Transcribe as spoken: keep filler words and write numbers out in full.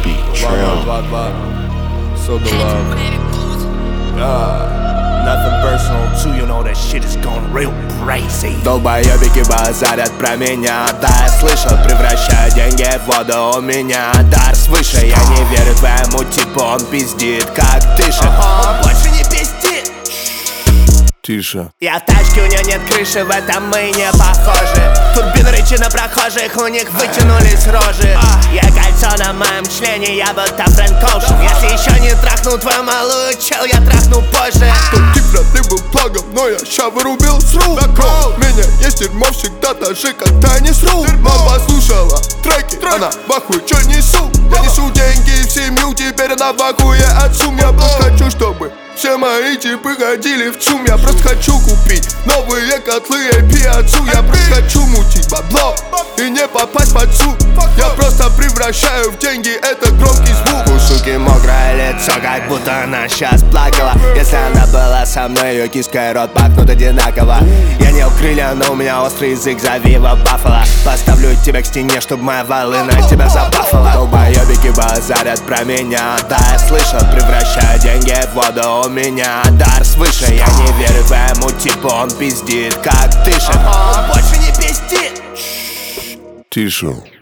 Beat Trim. So the love. Yeah. Nothing personal too, you know that shit is going real crazy. Долбоёбики базарят про меня. Да, я слышал, превращаю деньги в воду. У меня дар свыше. Я не верю твоему типу, он пиздит, как дышит. Он больше не пиздит. Тише. Я в тачке, у нее нет крыши, в этом мы не похожи. Турбин рычи на прохожих, у них вытянулись рожи. Я кольцо на моем члене, я будто Фрэнк Оушен. Если еще не трахнул твою малую, чел, я трахну позже. Тот тип вряд ли был плагом, но я ща вырубил сру. У меня есть дерьмо всегда, даже когда не сру. Мама послушала треки, она в ахуе, чё несу? Я несу деньги в семью, теперь она в ахуе от сумм. Я просто хочу, чтобы все мои типы ходили в ЦУМ. Я просто хочу купить новые котлы эй пи отцу. Я просто хочу мутить бабло и не попасть под суд. Я просто превращаю в деньги этот громкий звук. У суки мокрое лицо, как будто она сейчас плакала. Если она была со мной, ее киска и рот пахнут одинаково. Я не крылья, но у меня острый язык, зови его Баффало. Поставлю тебя к стене, чтоб моя волына тебя забафала. Долбоёбики базарят про меня. Да, я слышал, превращаю деньги в воду. У меня дар свыше. Я не верю твоему типу, он пиздит, как дышит. Он больше не пиздит. Тише.